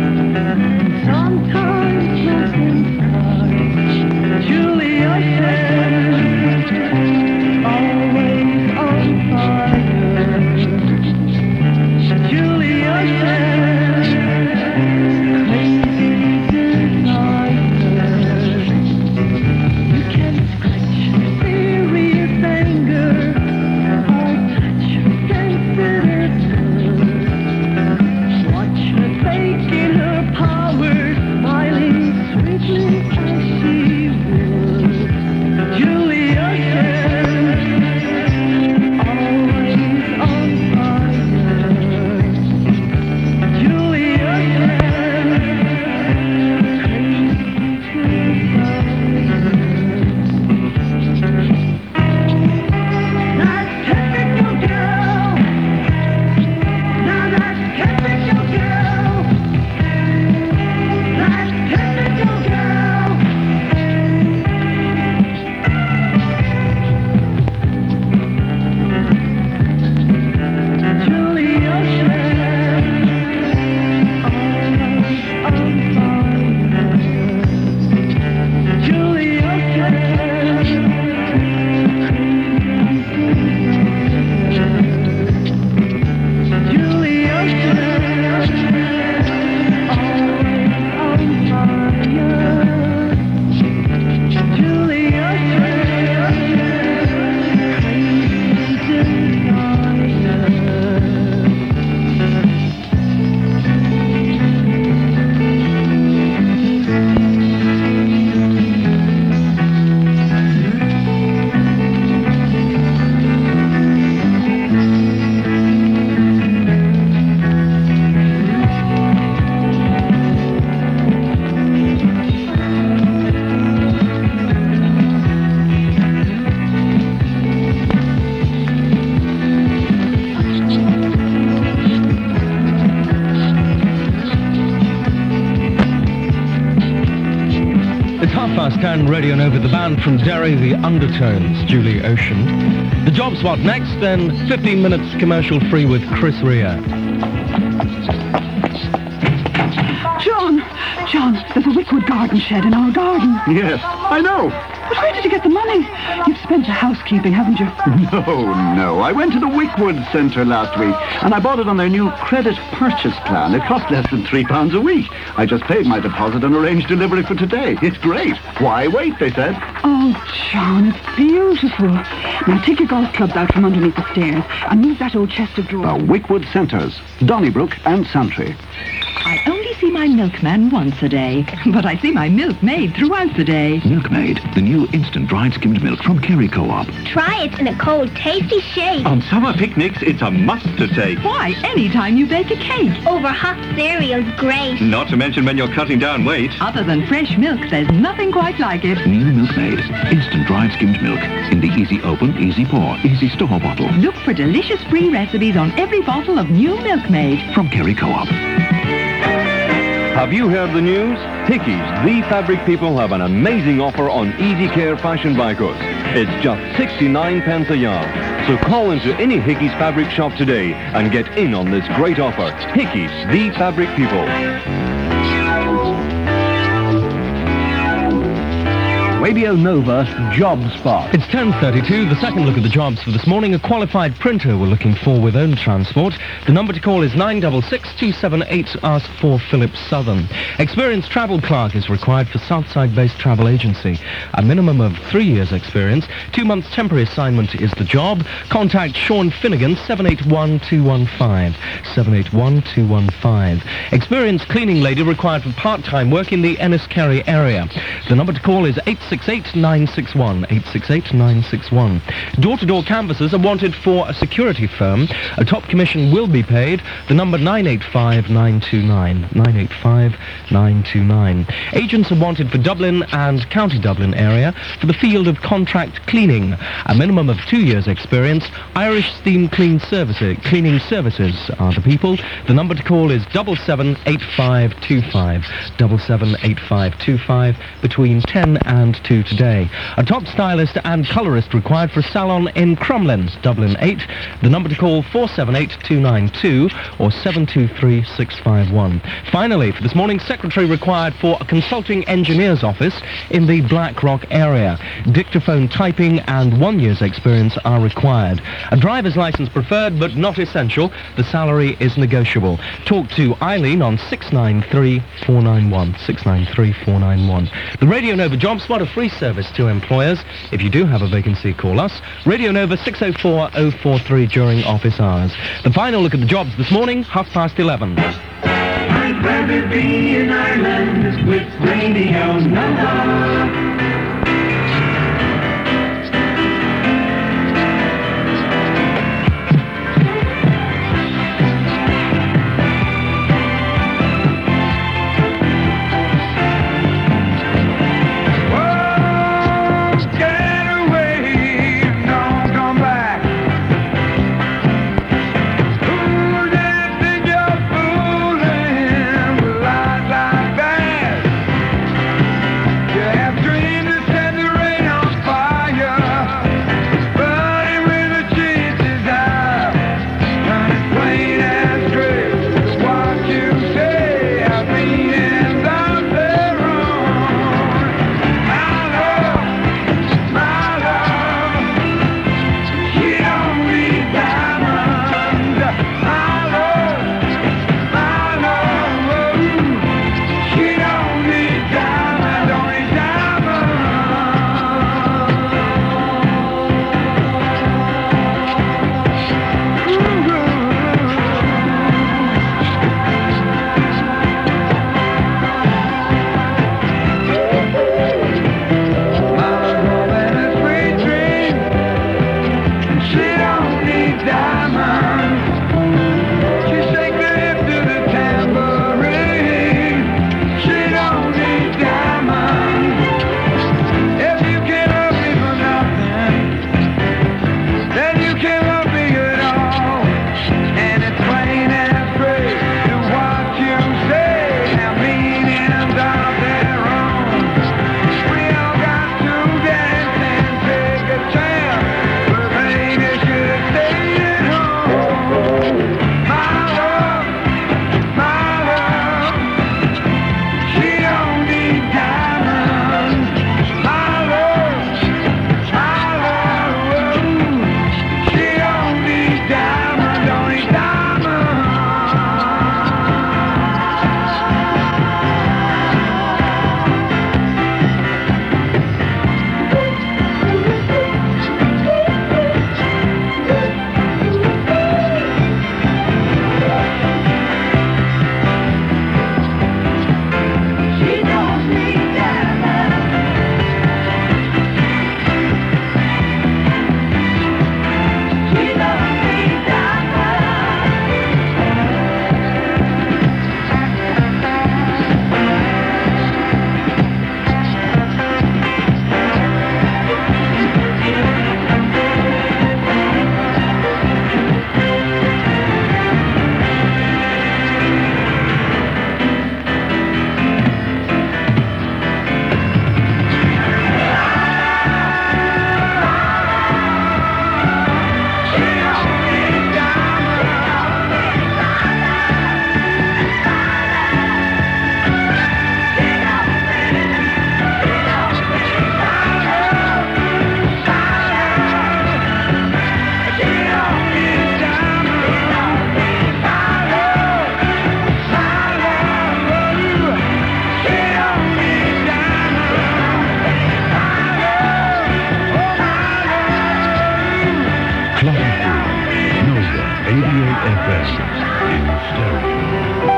Sometimes nothing starts. Julie Ocean. Oh, It's 10:30, Radio Nova, the band from Derry, The Undertones, Julie Ocean. The Job Spot next, then 15 minutes commercial free with Chris Rea. John, there's a Wickwood garden shed in our garden. Yes, I know. But where did you get the money? You've spent your housekeeping, haven't you? No. I went to the Wickwood Centre last week, and I bought it on their new credit purchase plan. It cost less than £3 a week. I just paid my deposit and arranged delivery for today. It's great. Why wait, they said. Oh, John, it's beautiful. Now take your golf clubs out from underneath the stairs and move that old chest of drawers. The Wickwood Centres, Donnybrook and Santry. I only see my milkman once a day, but I see my milkmaid throughout the day. Milkmaid, the new instant dried skimmed milk from Kerry Co-op. Try it in a cold, tasty shake. On summer picnics, it's a must to take. Why, anytime you bake a cake. Over hot cereal's great. Not to mention when you're cutting down weight. Other than fresh milk, there's nothing quite like it. New Milkmaid, instant dried skimmed milk in the easy open, easy pour, easy store bottle. Look for delicious free recipes on every bottle of new Milkmaid. From Kerry Co-op. Have you heard the news? Hickeys, the fabric people, have an amazing offer on Easy Care fashion bikers. It's just 69 pence a yard. So call into any Hickeys fabric shop today and get in on this great offer. Hickeys, the fabric people. Radio Nova Job Spot. It's 10:32, the second look at the jobs for this morning. A qualified printer we're looking for with own transport. The number to call is 966-278. Ask for Philip Southern. Experienced travel clerk is required for Southside-based travel agency. A minimum of 3 years experience. 2 months temporary assignment is the job. Contact Sean Finnegan, 781-215. 781-215. Experienced cleaning lady required for part-time work in the Enniskerry area. The number to call is 868-961. 868-961. Door-to-door canvassers are wanted for a security firm. A top commission will be paid. The number 985-929. 985-929. Agents are wanted for Dublin and County Dublin area for the field of contract cleaning. A minimum of 2 years experience. Irish Steam Cleaning Services are the people. The number to call is 778525. 778525 between 10 and 2 today. A top stylist and colourist required for a salon in Crumlin, Dublin 8. The number to call 478-292 or 723-651. Finally, for this morning, secretary required for a consulting engineer's office in the Blackrock area. Dictaphone typing and 1 year's experience are required. A driver's licence preferred but not essential. The salary is negotiable. Talk to Eileen on 693-491. 693-491. The Radio Nova Job Spot, a free service to employers. If you do have a vacancy, call us. Radio Nova 604-043 during office hours. The final look at the jobs this morning, 11:30. I'd rather be in Ireland with Radio Nova. Dreams 88 FM in stereo.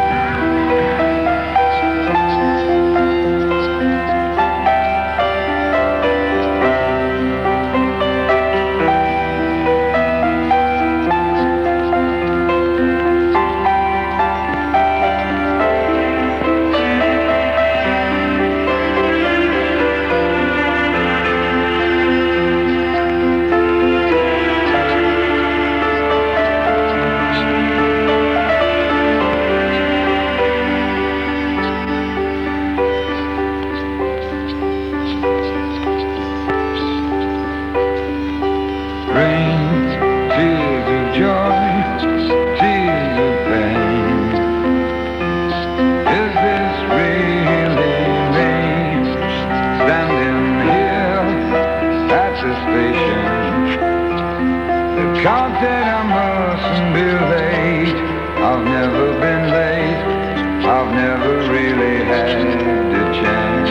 God said I mustn't be late. I've never been late. I've never really had a chance.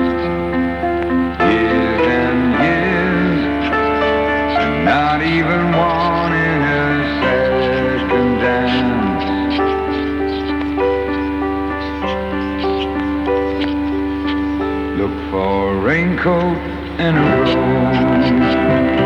Years and years, and not even wanting a second dance. Look for a raincoat and a rose.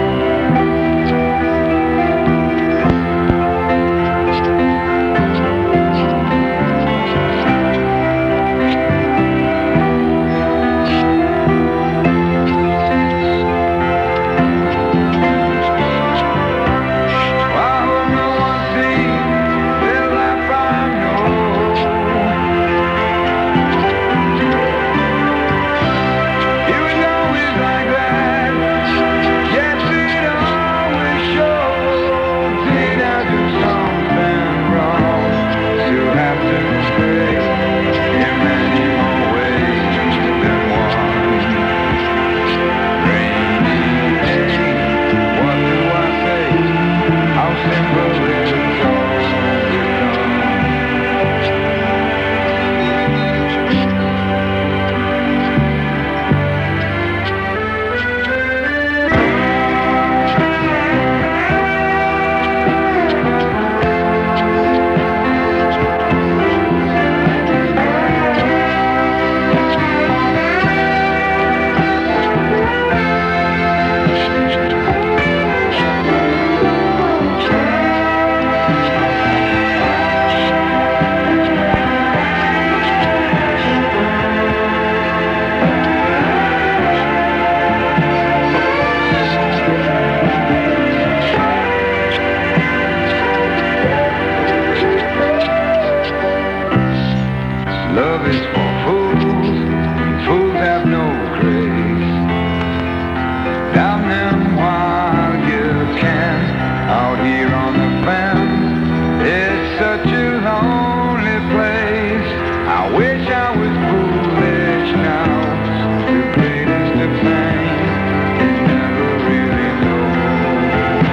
Love is for fools, and fools have no grace. Damn them while you can, out here on the fence. It's such a lonely place. I wish I was foolish now. The greatest of pain is never really known.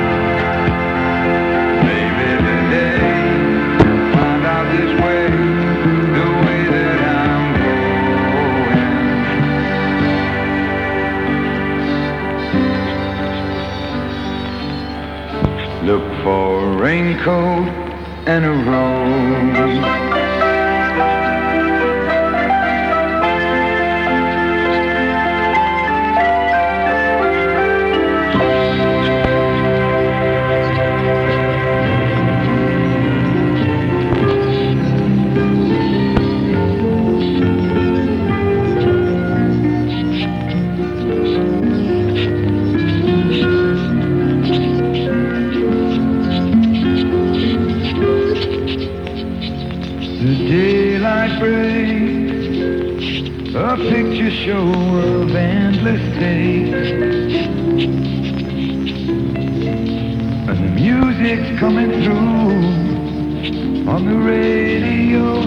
Maybe today I'll find out this way. Look for a raincoat and a rose. The daylight breaks, a picture show of endless days, and the music's coming through on the radio,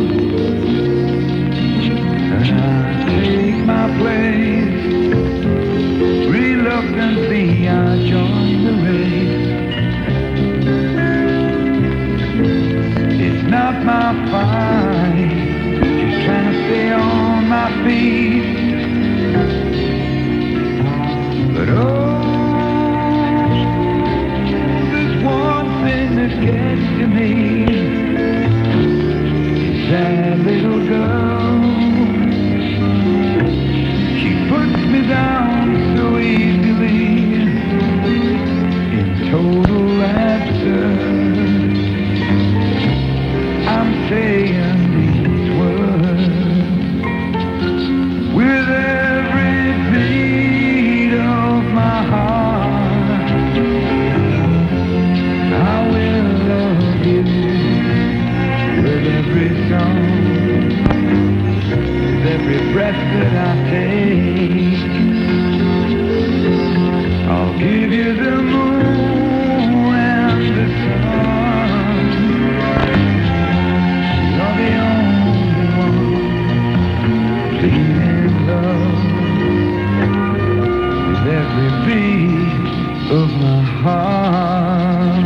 and I take my place, reluctantly I join the race. It's not my fight, just trying to stay on my feet. But oh, there's one thing that total absurd. I'm saying these words with every beat of my heart. I will love you with every song, with every breath that I take. I'll give you the moon and the sun. You're the only one pleading love with every beat of my heart.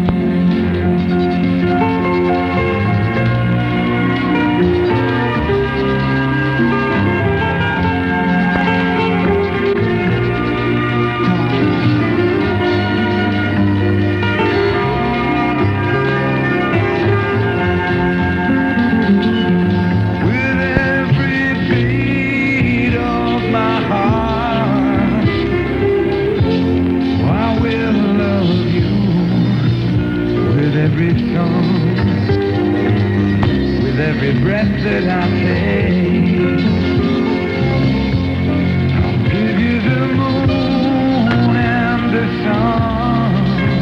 Every song, with every breath that I take, I'll give you the moon and the sun.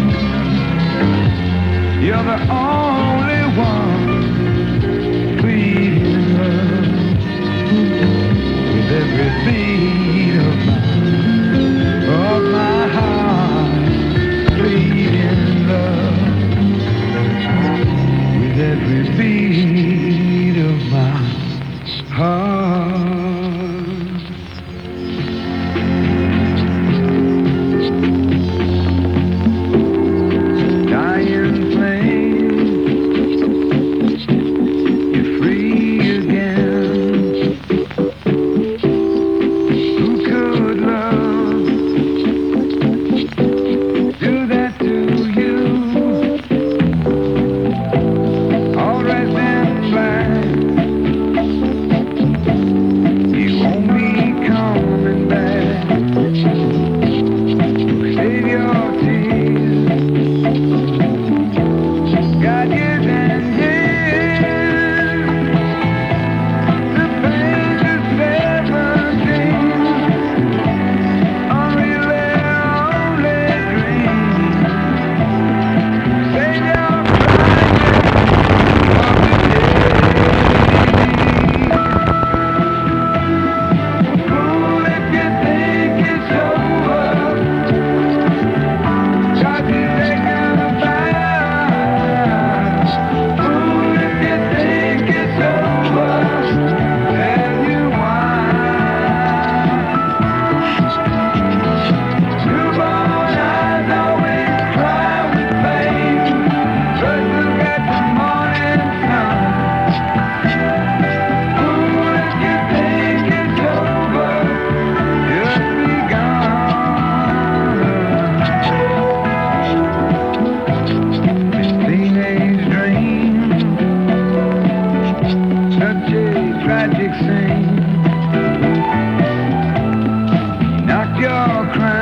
You're the only one pleading love with every beat of my heart, pleading love. Every beat of my heart. Dying flame, you're free again. Who could love do that to you? Tragic scene. Knock your crown.